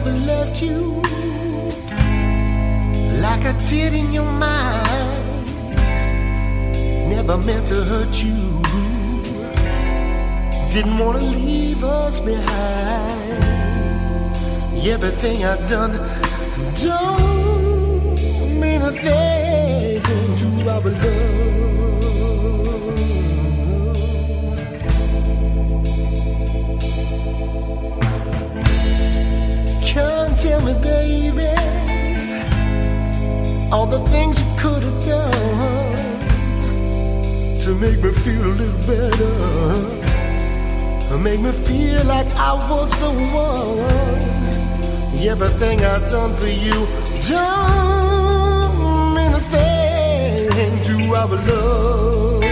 never left you like I did in your mind. Never meant to hurt you. Didn't want to leave us behind. Everything I've done don't mean a thing to our love. Come tell me, baby, all the things you could have done to make me feel a little better, make me feel like I was the one. Everything I've done for you don't mean a thing to our love.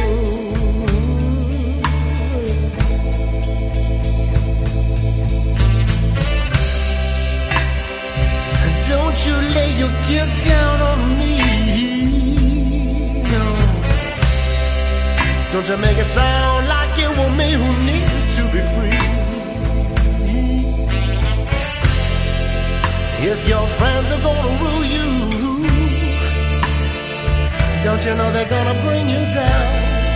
Don't you lay your guilt down on me, no. Don't you make it sound like it was me who needed to be free. If your friends are gonna rule you, don't you know they're gonna bring you down?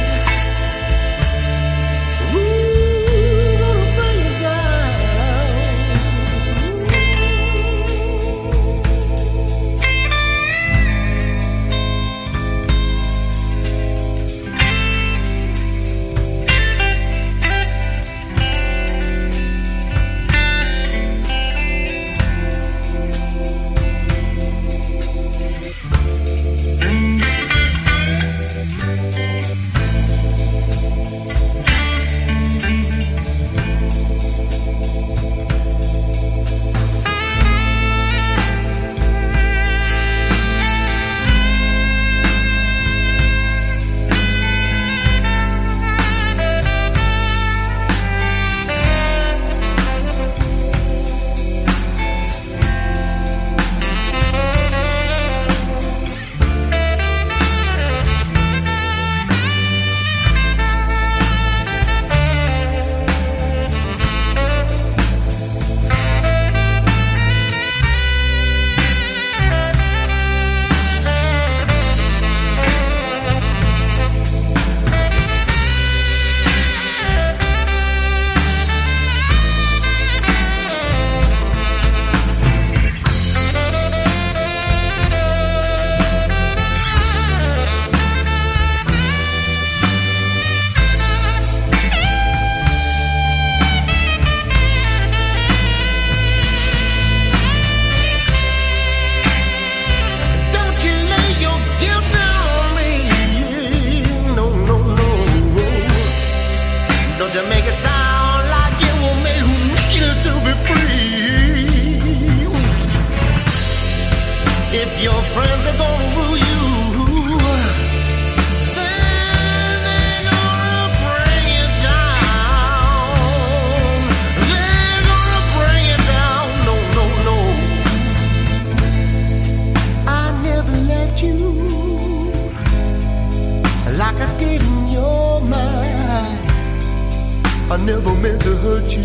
I never meant to hurt you.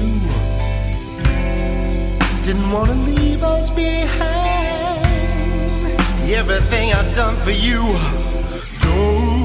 Didn't want to leave us behind. Everything I've done for you don't